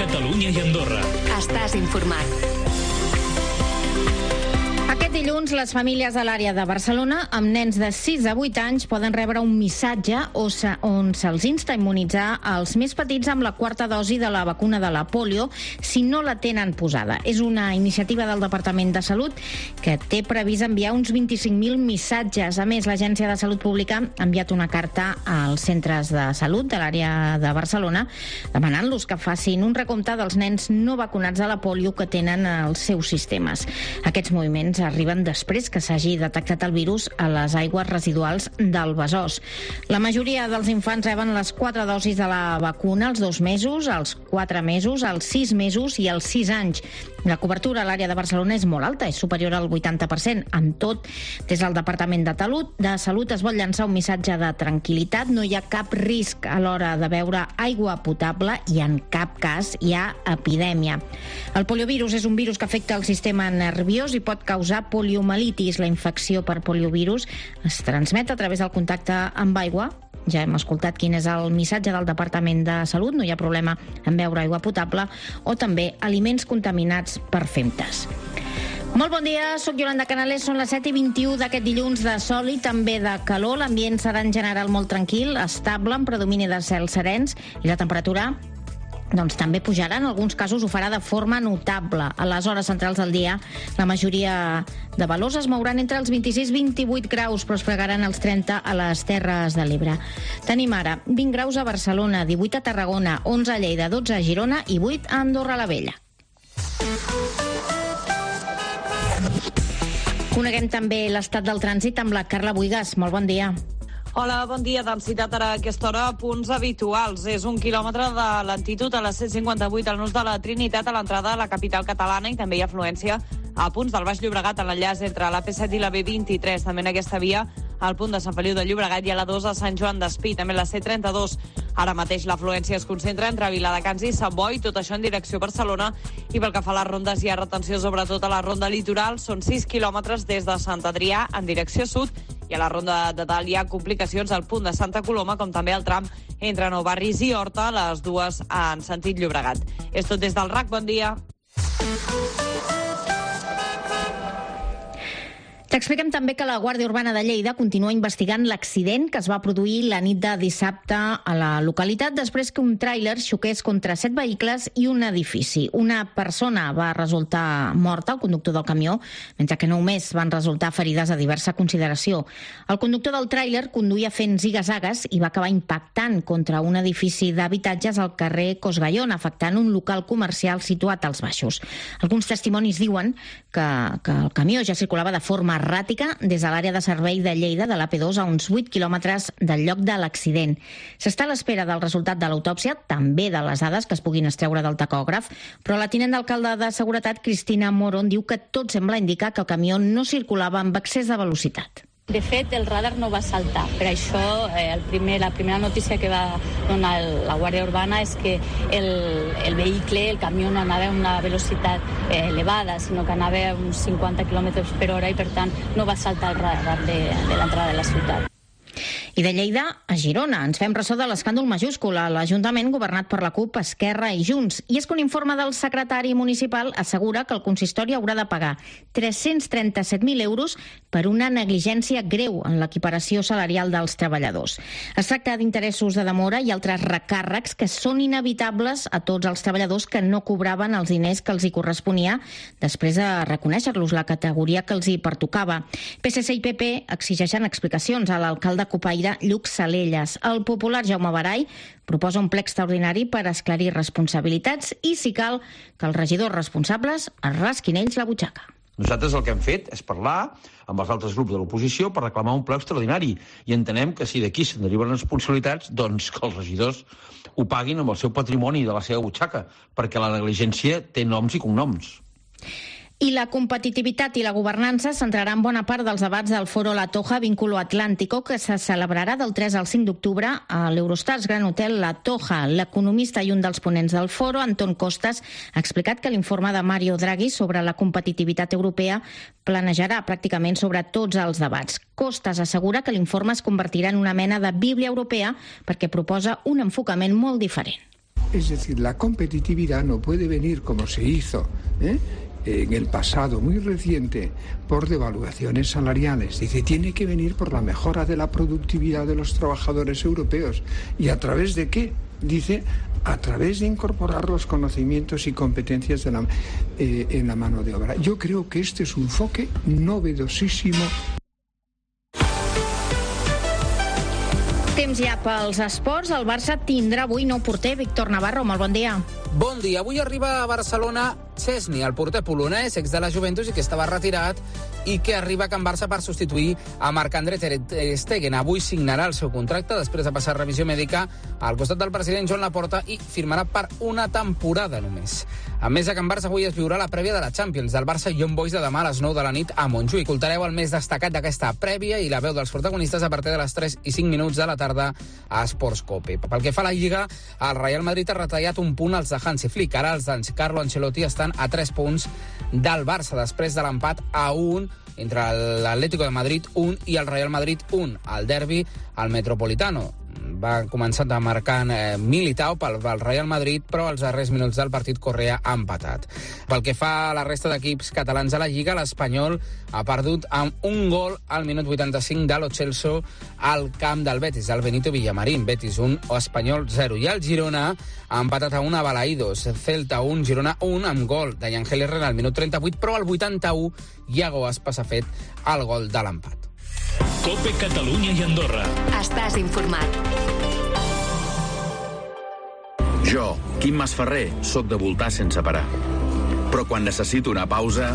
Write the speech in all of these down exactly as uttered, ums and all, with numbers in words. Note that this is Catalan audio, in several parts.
Catalunya i Andorra. Estàs informat. Aquest dilluns, les famílies de l'àrea de Barcelona amb nens de sis a vuit anys poden rebre un missatge on se'ls insta a immunitzar els més petits amb la quarta dosi de la vacuna de la polio si no la tenen posada. És una iniciativa del Departament de Salut que té previst enviar uns vint-i-cinc mil missatges. A més, l'Agència de Salut Pública ha enviat una carta als centres de salut de l'àrea de Barcelona demanant-los que facin un recompte dels nens no vacunats de la polio que tenen als seus sistemes. Aquests moviments arriben després que s'hagi detectat el virus a les aigües residuals del Besòs. La majoria dels infants reben les quatre dosis de la vacuna als dos mesos, als quatre mesos, als sis mesos i als sis anys. La cobertura a l'àrea de Barcelona és molt alta, és superior al vuitanta per cent. Amb tot, des del Departament de Salut, de Salut es vol llançar un missatge de tranquil·litat. No hi ha cap risc a l'hora de beure aigua potable i en cap cas hi ha epidèmia. El poliovirus és un virus que afecta el sistema nerviós i pot causar poliomielitis. La infecció per poliovirus es transmet a través del contacte amb aigua. Ja hem escoltat quin és el missatge del Departament de Salut. No hi ha problema en beure aigua potable o també aliments contaminats per femtes. Molt bon dia, soc Yolanda Canales, són les set i vint-i-u d'aquest dilluns de sol i també de calor. L'ambient serà en general molt tranquil, estable, amb predomini de cels serens i la temperatura doncs també pujarà, en alguns casos ho farà de forma notable. A les hores centrals del dia, la majoria de valors es mouran entre els vint-i-sis i vint-i-vuit graus, però es fregaran els trenta a les Terres de l'Ebre. Tenim ara vint graus a Barcelona, divuit a Tarragona, onze a Lleida, dotze a Girona i vuit a Andorra la Vella. Coneguem també l'estat del trànsit amb la Carla Buigas. Molt bon dia. Hola, bon dia. Densitat ara a aquesta hora a punts habituals. És un quilòmetre de lentitud a la C cinquanta-vuit al nus de la Trinitat a l'entrada a la capital catalana i també hi ha afluència a punts del Baix Llobregat en l'enllaç entre la P set i la B vint-i-tres. També en aquesta via al punt de Sant Feliu de Llobregat i a la dos a Sant Joan d'Espí. També la C trenta-dos. Ara mateix l'afluència es concentra entre Viladecans i Sant Boi, tot això en direcció a Barcelona. I pel que fa a les rondes hi ha retenció sobretot a la ronda litoral. Són sis quilòmetres des de Sant Adrià en direcció sud i a la ronda de dalt hi ha complicacions al punt de Santa Coloma, com també al tram entre Nou Barris i Horta, les dues en sentit Llobregat. És tot des del R A C. Bon dia. T'expliquem també que la Guàrdia Urbana de Lleida continua investigant l'accident que es va produir la nit de dissabte a la localitat després que un tràiler xoqués contra set vehicles i un edifici. Una persona va resultar morta, el conductor del camió, mentre que nou més van resultar ferides de diversa consideració. El conductor del tràiler conduïa fent ziga-zagues i va acabar impactant contra un edifici d'habitatges al carrer Cosgallón, afectant un local comercial situat als baixos. Alguns testimonis diuen que, que el camió ja circulava de forma erràtica des de l'àrea de servei de Lleida de la P dos a uns vuit quilòmetres del lloc de l'accident. S'està a l'espera del resultat de l'autòpsia, també de les dades que es puguin extreure del tacògraf, però la tinent d'alcalde de Seguretat, Cristina Moron, diu que tot sembla indicar que el camió no circulava amb excés de velocitat. De fet, el radar no va saltar. Per això, eh, el primer, la primera notícia que va donar el, la Guàrdia Urbana és que el, el vehicle, el camió, no anava a una velocitat eh, elevada, sinó que anava a uns cinquanta quilòmetres per hora i, per tant, no va saltar el radar de, de l'entrada de la ciutat. I de Lleida a Girona. Ens fem ressò de l'escàndol majúscul a l'Ajuntament governat per la CUP, Esquerra i Junts. I és que un informe del secretari municipal assegura que el consistori haurà de pagar tres-cents trenta-set mil euros per una negligència greu en l'equiparació salarial dels treballadors. Es tracta d'interessos de demora i altres recàrrecs que són inevitables a tots els treballadors que no cobraven els diners que els hi corresponia després de reconèixer-los la categoria que els hi pertocava. P S C i P P exigeixen explicacions a l'alcalde copaire Lluc Salelles. El popular Jaume Barai proposa un ple extraordinari per esclarir responsabilitats i, si cal, que els regidors responsables es rasquin ells la butxaca. Nosaltres el que hem fet és parlar amb els altres grups de l'oposició per reclamar un ple extraordinari i entenem que si d'aquí se'n deriven responsabilitats, doncs que els regidors ho paguin amb el seu patrimoni de la seva butxaca, perquè la negligència té noms i cognoms. I la competitivitat i la governança centraran bona part dels debats del Foro La Toja Vínculo Atlántico, que se celebrarà del tres al cinc d'octubre a l'Eurostars Gran Hotel La Toja. L'economista i un dels ponents del foro, Anton Costas, ha explicat que l'informe de Mario Draghi sobre la competitivitat europea planejarà pràcticament sobre tots els debats. Costas assegura que l'informe es convertirà en una mena de bíblia europea perquè proposa un enfocament molt diferent. Es decir, la competitividad no puede venir como se hizo, ¿eh? en el pasado muy reciente por devaluaciones salariales. Dice, tiene que venir por la mejora de la productividad de los trabajadores europeos. ¿Y a través de qué? Dice, a través de incorporar los conocimientos y competencias de la, eh, en la mano de obra. Yo creo que este es un enfoque novedosísimo. Temps ja pels esports. El Barça tindrà avui nou porter, Víctor Navarro. Molt bon dia. Bon dia. Avui arriba a Barcelona Szczesny, el porter polonès, ex de la Juventus i que estava retirat i que arriba a Can Barça per substituir a Marc-André ter Stegen. Avui signarà el seu contracte després de passar revisió mèdica al costat del president Joan Laporta i firmarà per una temporada només. A més, a Can Barça avui es viurà la prèvia de la Champions del Barça Young Boys de demà a les nou de la nit a Montjuïc. Escoltareu el més destacat d'aquesta prèvia i la veu dels protagonistes a partir de les tres i cinc minuts de la tarda a Sports Cope. Pel que fa a la Lliga, el Real Madrid ha retallat un punt als de Hansi Flick. Ara els d'en Carlo Ancelotti estan a tres punts del Barça després de l'empat a un entre l'Atlético de Madrid un i el Real Madrid un. El derbi al Metropolitano. Va començar marcant eh, Militao pel, pel Real Madrid, però als darrers minuts del partit Correa ha empatat. Pel que fa a la resta d'equips catalans a la Lliga, l'Espanyol ha perdut amb un gol al minut vuitanta-cinc de Lo Celso al camp del Betis, el Benito Villamarín. Betis un o Espanyol zero. I el Girona ha empatat a un a Balaïdos. Celta un, Girona un, amb gol de Ángel Herrera al minut trenta-vuit, però al vuitanta-u Iago Aspas ha fet el gol de l'empat. Cope Catalunya i Andorra. Estàs informat. Jo, Quim Masferrer, sóc de voltar sense parar. Però quan necessito una pausa,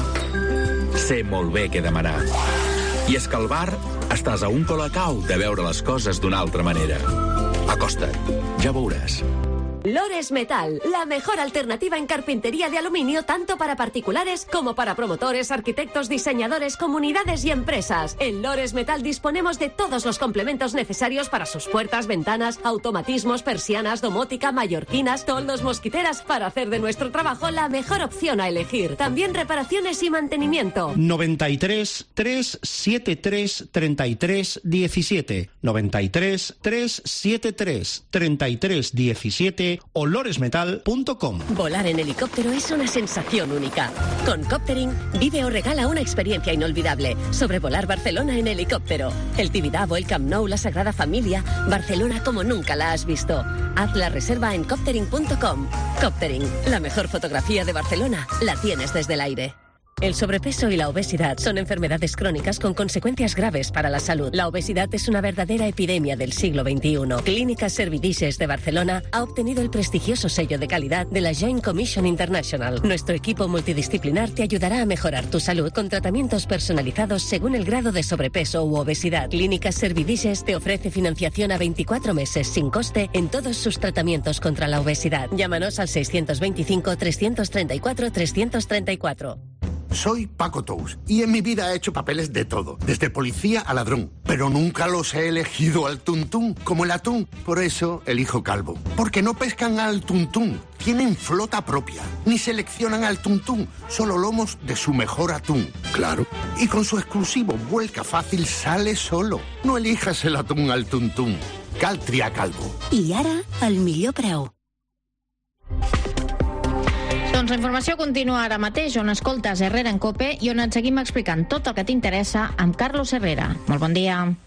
sé molt bé què demanar. I és que al bar estàs a un colacau de veure les coses d'una altra manera. Acosta't, ja veuràs. Lores Metal, la mejor alternativa en carpintería de aluminio tanto para particulares como para promotores, arquitectos, diseñadores, comunidades y empresas. En Lores Metal disponemos de todos los complementos necesarios para sus puertas, ventanas, automatismos, persianas, domótica, mallorquinas, toldos, mosquiteras, para hacer de nuestro trabajo la mejor opción a elegir. También reparaciones y mantenimiento. noventa y tres, trescientos setenta y tres, treinta y tres, diecisiete. noventa y tres, trescientos setenta y tres, treinta y tres, diecisiete o loresmetal punto com. Volar en helicóptero es una sensación única. Con Coptering, vive o regala una experiencia inolvidable. Sobrevolar Barcelona en helicóptero. El Tibidabo, el Camp Nou, la Sagrada Familia. Barcelona como nunca la has visto. Haz la reserva en coptering punto com. Coptering, la mejor fotografía de Barcelona, la tienes desde el aire. El sobrepeso y la obesidad son enfermedades crónicas con consecuencias graves para la salud. La obesidad es una verdadera epidemia del siglo veintiuno. Clínicas Servidices de Barcelona ha obtenido el prestigioso sello de calidad de la Joint Commission International. Nuestro equipo multidisciplinar te ayudará a mejorar tu salud con tratamientos personalizados según el grado de sobrepeso u obesidad. Clínicas Servidices te ofrece financiación a veinticuatro meses sin coste en todos sus tratamientos contra la obesidad. Llámanos al seiscientos veinticinco, trescientos treinta y cuatro, trescientos treinta y cuatro. Soy Paco Tous y en mi vida he hecho papeles de todo, desde policía a ladrón, pero nunca los he elegido al tuntún, como el atún. Por eso elijo Calvo, porque no pescan al tuntún, tienen flota propia, ni seleccionan al tuntún, solo lomos de su mejor atún. Claro, y con su exclusivo vuelca fácil sale solo. No elijas el atún al tuntún, cal triar Calvo. I ara, el millor preu. Doncs la informació continua ara mateix, on escoltes Herrera en Cope i on et seguim explicant tot el que t'interessa amb Carlos Herrera. Molt bon dia.